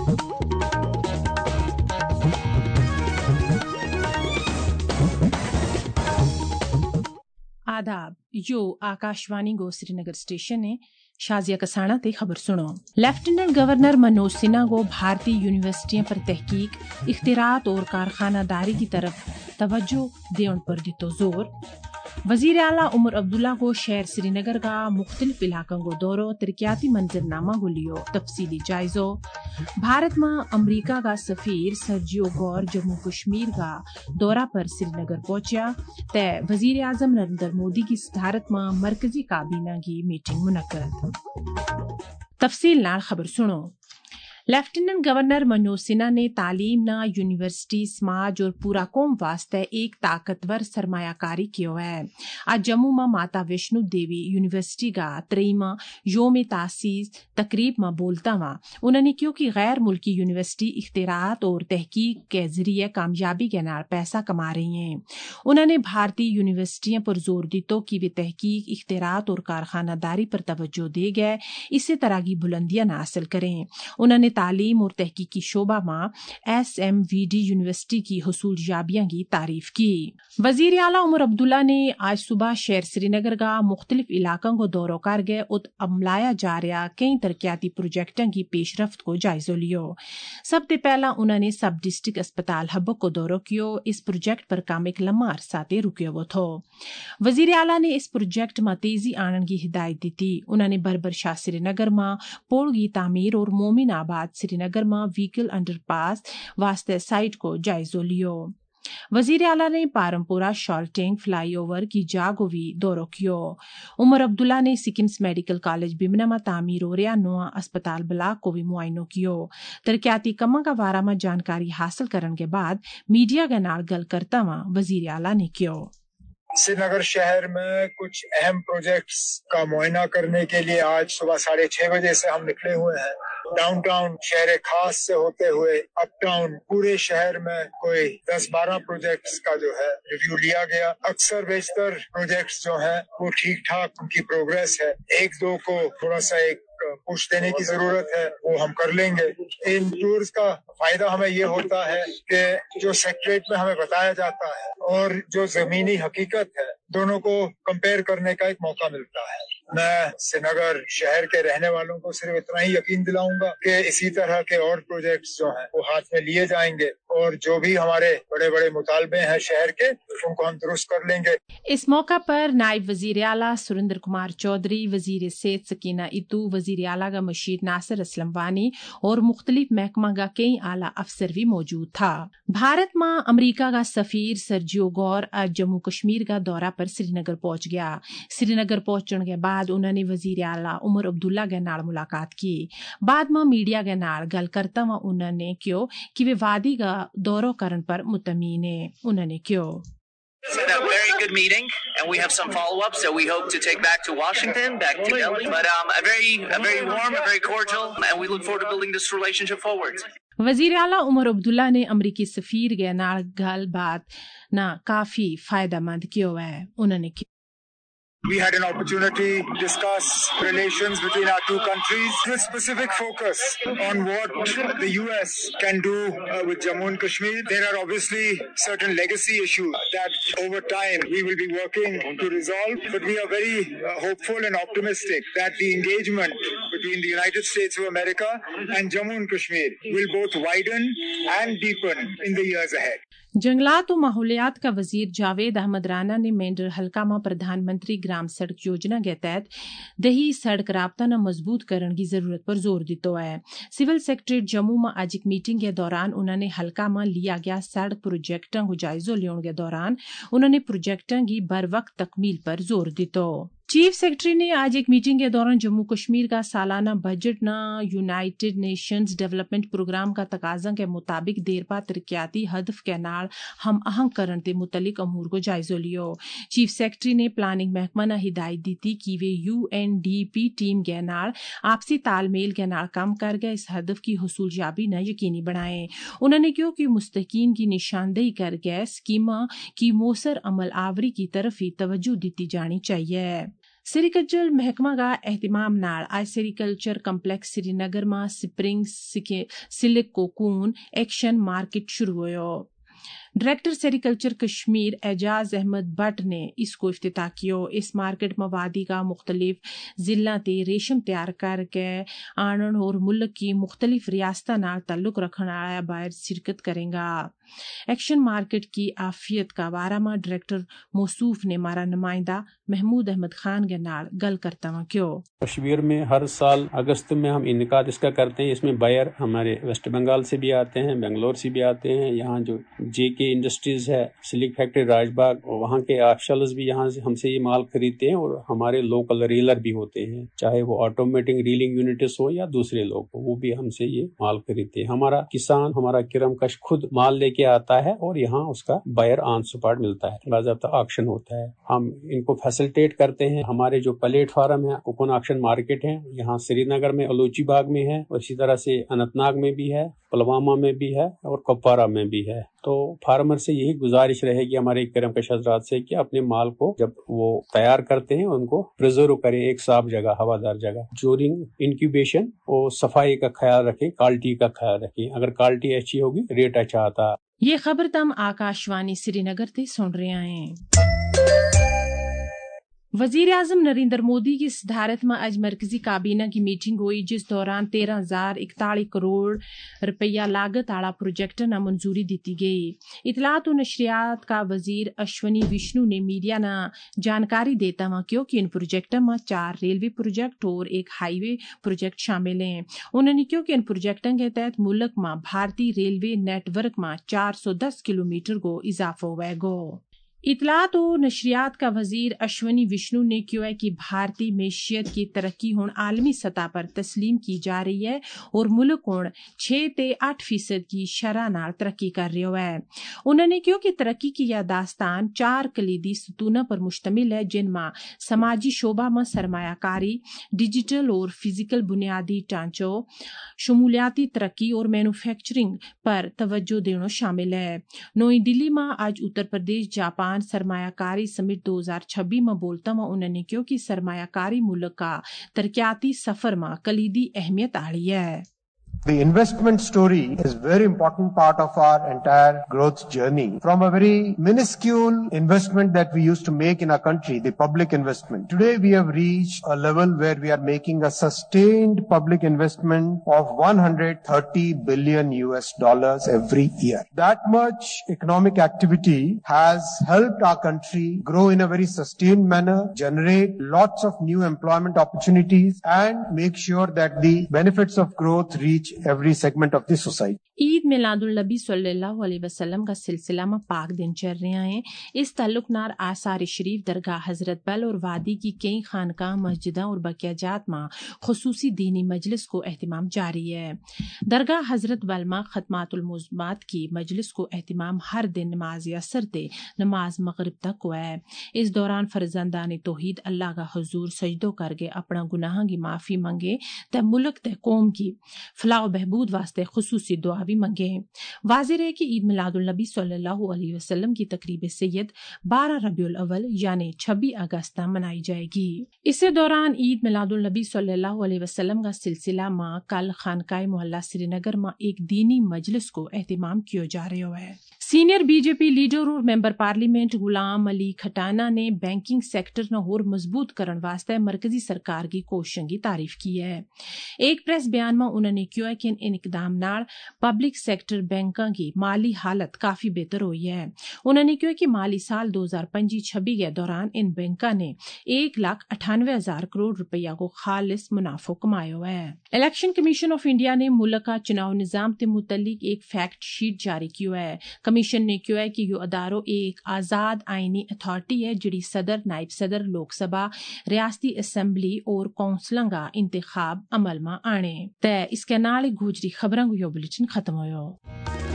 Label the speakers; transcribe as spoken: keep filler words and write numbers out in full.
Speaker 1: आदाब, यो आकाशवाणी गो श्रीनगर स्टेशन है। शाजिया कसाना ते खबर सुनो। लेफ्टिनेंट गवर्नर मनोज सिन्हा को भारतीय यूनिवर्सिटियों पर तहकीक, इख्तिरात और कारखानादारी की तरफ तवज्जो देने पर दितो जोर। वजीर आला उमर अब्दुल्ला को शहर श्रीनगर का मुख्तलिफ इलाकों को दौरो, तरक्याती मंजरनामा को लियो तफसीली जायजो। भारत में अमरीका का सफीर सर्जियो गौर जम्मू कश्मीर का दौरा पर श्रीनगर पहुंचा। तय वजीर आजम नरेंद्र मोदी की सदारत में मरकजी काबीना की मीटिंग मुनक्कद। तफसील नाल खबर सुनो। लेफ्टिनेंट गवर्नर मनोज सिन्हा ने तालीम ना यूनिवर्सिटी समाज और पूरा कौम वास्ते एक ताकतवर सरमायाकारी किया है। आज जम्मू में माता वैष्णो देवी यूनिवर्सिटी का त्रीमा योम तासीस तकरीब में बोलता हुआ उन्होंने क्यों कि गैर मुल्की यूनिवर्सिटी इख्तिरात और तहकीक के जरिए कामयाबी के नाल पैसा कमा रही हैं। उन्होंने भारतीय यूनिवर्सिटियों पर जोर दितो कि वे तहकीक, इख्तिरात और कारखानादारी पर तवज्जो दे गए, इसी तरह की बुलंदियां हासिल करें। उन्होंने तालीम और तहकीकी शोबा में S M V D university की हुसूल याबियां की तारीफ की। वजीर आला उमर अब्दुल्ला ने आज सुबह शहर श्रीनगर का मुख्तलिफ इलाकों को दौरो कर गए और अमलाया जा रहा कई तरक्याती प्रोजेक्टों की पेशरफ्त को जायजो लियो। सबसे पहला उन्होंने सब डिस्ट्रिक्ट अस्पताल हब को दौरो कियो। इस प्रोजेक्ट पर काम एक लम्हा अरसा ते रुकियो वो थो। वजीर आला ने इस प्रोजेक्ट में तेजी आने की हिदायत दी थी। उन्होंने बरबर शाह श्रीनगर में पुल की तामीर और मोमिन आबाद श्रीनगर में व्हीकल अंडरपास वास्ते साइट को जायजो लियो। वजीर आला ने पारमपुरा शॉल्टिंग फ्लाईओवर की जागो भी दौरो कियो। उमर अब्दुल्ला ने सिकिम्स मेडिकल कॉलेज बिमना में तामीर हो रहा नवा अस्पताल ब्लॉक को भी मुआयनो कियो। तरक्याती कमा का बारे में जानकारी हासिल करने के बाद मीडिया के नाल गल करता हुआ वजीर आला ने कियो।
Speaker 2: श्रीनगर शहर में कुछ अहम प्रोजेक्ट्स का मुआयना करने के लिए आज सुबह साढ़े छह बजे से हम निकले हुए हैं। डाउनटाउन शहर खास से होते हुए अपटाउन पूरे शहर में कोई दस बारह प्रोजेक्ट्स का जो है रिव्यू लिया गया। अक्सर बेशतर प्रोजेक्ट्स जो हैं वो ठीक ठाक उनकी प्रोग्रेस है। एक दो को थोड़ा सा एक पुश देने की जरूरत है, वो हम कर लेंगे। इन टूर्स का फायदा हमें ये होता है कि जो सेक्रेट में हमें बताया जाता है और जो जमीनी हकीकत है दोनों को कंपेयर करने का एक मौका मिलता है। मैं श्रीनगर शहर के रहने वालों को सिर्फ इतना ही यकीन दिलाऊंगा कि इसी तरह के और प्रोजेक्ट्स जो हैं वो हाथ में लिए जाएंगे और जो भी हमारे बड़े बड़े मुतालबे हैं शहर के उनको हम दुरुस्त कर लेंगे।
Speaker 1: इस मौका पर नायब वजीर आला सुरेंद्र कुमार चौधरी, वजीर सेहत सकीना इतू, वजीर आला का मशीर नासिर असलम वानी और मुख्तलिफ महकमा का कई आला अफसर भी मौजूद था। भारत में अमरीका का सफीर सर्जियो गौर आज जम्मू कश्मीर का दौरा पर श्रीनगर पहुंच गया। श्रीनगर पहुंचने के बाद उन्होंने वजीर आला उमर अब्दुल्ला के नाल मुलाकात की। बाद में मीडिया के नाल गल करता हुआ उन्होंने क्यों कि वे वादी का दौरो करने पर मुतमीन है। उन्होंने क्यों
Speaker 3: It's been a very good meeting, and we have some follow-ups that we hope to take back to Washington, back to Delhi. But um, a very, a very warm, a very cordial, and we look forward to building this relationship forward.
Speaker 1: वजीर आला उमर अब्दुल्ला ने अमरीकी सफीर के नाल गल बात ना काफी फायदेमंद किया है। उन्होंने
Speaker 2: We had an opportunity to discuss relations between our two countries with specific focus on what the U S can do uh, with Jammu and Kashmir. There are obviously certain legacy issues that over time we will be working to resolve, but we are very uh, hopeful and optimistic that the engagement between the United States of America and Jammu and Kashmir will both widen and deepen in the years ahead.
Speaker 1: जंगलात और माहौलियात का वजीर जावेद अहमद राना ने मेंढर हल्का में प्रधानमंत्री ग्राम सड़क योजना के तहत दही सड़क राबता न मजबूत करने की जरूरत पर जोर दितो है। सिविल सेक्रेटरी जम्मू में आज एक मीटिंग के दौरान उन्होंने हल्का में लिया गया सड़क प्रोजेक्टों को जायजो लेने के दौरान उन्होंने प्रोजेक्टों की बर वक्त तकमील पर जोर दितो। चीफ सेक्रेटरी ने आज एक मीटिंग के दौरान जम्मू कश्मीर का सालाना बजट न यूनाइटेड नेशंस डेवलपमेंट प्रोग्राम का तकाजा के मुताबिक देरपा तरक्याती हदफ के नाल हम आहंग करने के मुतलिक अमूर को जायजो लियो। चीफ सेक्रेटरी ने प्लानिंग महकमा ने हिदायत दी थी कि वे U N D P team के नाल आपसी तालमेल के नाल काम कर गए इस हदफ की हुसूल याबी न यकीनी बनाए। उन्होंने क्यों कि मुस्तकीन की निशानदेही कर गए स्कीमा की मौसर अमल आवरी की तरफ ही तवज्जो दी जानी चाहिए। سیریکلچر محکمہ کا اہتمام نال آج سیریکلچر کمپلیکس سری نگر میں spring silk cocoon auction market شروع ہو. ڈائریکٹر سیریکلچر کشمیر اعجاز احمد بٹ نے اس کو افتتاح کیا. اس مارکیٹ میں وادی کا مختلف ضلع تے ریشم تیار کر کے آنن اور ملک کی مختلف ریاستوں نال تعلق رکھنے والا باہر شرکت کرے گا. ایکشن مارکیٹ کی آفیت کا بارہ میں ڈائریکٹر موصوف نے ہمارا نمائندہ محمود احمد خان کے نال گل کرتا ہوں. کیوں
Speaker 4: کشمیر میں ہر سال اگست میں ہم انعقاد اس کا کرتے ہیں. اس میں بائر ہمارے ویسٹ بنگال سے بھی آتے ہیں, بنگلور سے بھی آتے ہیں. یہاں جو جے کے انڈسٹریز ہے, سلک فیکٹری راج باغ, وہاں کے آفیشلز بھی یہاں سے ہم سے یہ مال خریدتے ہیں. اور ہمارے لوکل ریلر بھی ہوتے ہیں, چاہے وہ آٹومیٹک ریلنگ یونٹس ہو یا دوسرے لوگ ہو, وہ بھی ہم سے یہ مال خریدتے ہیں. ہمارا کسان, ہمارا کرم کش خود مال لے کے آتا ہے اور یہاں اس کا بائر آن سپاٹ ملتا ہے, باضابطہ آکشن ہوتا ہے. ہم ان کو فیسلٹیٹ کرتے ہیں. ہمارے جو پلیٹ فارم ہے کوکون آکشن مارکیٹ ہے, یہاں سری نگر میں الوچی باغ میں ہے, اور اسی طرح سے اننت ناگ میں بھی ہے, پلوامہ میں بھی ہے, اور کپوارہ میں بھی ہے. تو فارمر سے یہی گزارش رہے گی ہمارے کرم کش حضرات سے کہ اپنے مال کو جب وہ تیار کرتے ہیں ان کو پریزرو کریں ایک صاف جگہ, ہوادار جگہ. ڈیورنگ انکیوبیشن اور صفائی کا خیال رکھیں, کوالٹی کا خیال رکھیں. اگر کوالٹی اچھی ہوگی ریٹ اچھا آتا.
Speaker 1: یہ خبر تم آکاش وانی سری نگر تے سن رہے ہیں. وزیر اعظم نریندر مودی کی صدارت میں آج مرکزی کابینہ کی میٹنگ ہوئی, جس دوران تیرہ ہزار اکتالیس کروڑ روپیہ لاگت والا پروجیکٹ نہ منظوری دیتی گئی. اطلاعات و نشریات کا وزیر اشونی وشنو نے میڈیا نہ جانکاری دیتا ہوا کیونکہ ان پروجیکٹوں میں چار ریلوے پروجیکٹ اور ایک ہائی وے پروجیکٹ شامل ہیں. انہوں نے کیوں کہ ان پروجیکٹوں کے تحت ملک میں بھارتی ریلوے نیٹ ورک میں چار سو دس کلو میٹر کو اضافہ ہوئے گو. اطلاعات و نشریات کا وزیر اشونی وشنو نے کہا کہ بھارتی معیشت کی ترقی ہوں عالمی سطح پر تسلیم کی جا رہی ہے اور ملک ہوں چھ تے آٹھ فیصد کی شرح نال ترقی کر رہا ہے. انہوں نے کہا کہ ترقی کی یہ داستان چار کلیدی ستونوں پر مشتمل ہے, جن میں سماجی شعبہ میں سرمایہ کاری, ڈیجیٹل اور فزیکل بنیادی ڈھانچوں, شمولیاتی ترقی اور مینوفیکچرنگ پر توجہ دینا شامل ہے. نئی دلی میں آج اتر پردیش جاپان سرمایہ کاری سمٹ دو ہزار چھبیس میں بولتا ہوں انہوں نے کہا کہ سرمایہ کاری ملک کا ترقیاتی سفر میں کلیدی اہمیت آڑی ہے.
Speaker 5: The investment story is a very important part of our entire growth journey. From a very minuscule investment that we used to make in our country, the public investment. Today we have reached a level where we are making a sustained public investment of one hundred thirty billion U S dollars every year. That much economic activity has helped our country grow in a very sustained manner, generate lots of new employment opportunities, and make sure that the benefits of growth reach every segment of the society.
Speaker 1: Eid Milad النبی صلی اللہ علیہ وسلم کا سلسلہ میں پاک دن چل رہے ہیں. اس تعلق نار آثار شریف, درگاہ حضرت بل اور وادی کی کئی خانقاہ, مسجدوں اور بقیہ جات میں خصوصی دینی مجلس کو اہتمام جاری ہے. درگاہ حضرت بل میں ختمات المعظمات کی مجلس کو اہتمام ہر دن نماز اثر تے نماز مغرب تک ہوا ہے. اس دوران فرزندان توحید اللہ کا حضور سجدوں کر کے اپنا گناہوں کی معافی منگے تے ملک تے قوم کی فلاح و بہبود واسطے خصوصی دعا بھی منگے. واضح ہے کہ عید میلاد النبی صلی اللہ علیہ وسلم کی تقریب سید بارہ ربیع الاول یعنی چھبیس اگست منائی جائے گی. اسی دوران عید میلاد النبی صلی اللہ علیہ وسلم کا سلسلہ میں کل خانقاہ محلہ سری نگر میں ایک دینی مجلس کو اہتمام کیا جا رہا ہے. Senior B J P leader اور ممبر پارلیمنٹ غلام علی کھٹانہ نے بینکنگ سیکٹر نہ اور مضبوط کرنے واسطے مرکزی سرکار کی کوششوں کی تعریف کی ہے. ایک پریس بیان میں انہوں نے کہا کہ ان اقدام نال پبلک سیکٹر بینکوں کی مالی حالت کافی بہتر ہوئی ہے. انہوں نے کہا کہ مالی سال دو ہزار پچیس چھبیس کے دوران ان بینکوں نے ایک لاکھ اٹھانوے ہزار کروڑ روپیہ کو خالص منافع کمایا ہوا ہے. الیکشن کمیشن آف انڈیا نے ملک کا چناؤ نظام کے متعلق ایک فیکٹ شیٹ جاری کیا ہے. کمیشن نے کہا ہے کہ یہ اداروں ایک آزاد آئینی اتھارٹی ہے جڑی صدر, نائب صدر, لوک سبھا, ریاستی اسمبلی اور کونسلوں کا انتخاب عمل میں آنے. تے اس کے نال گوجری خبراں کو یہ بلیٹن ختم ہویا.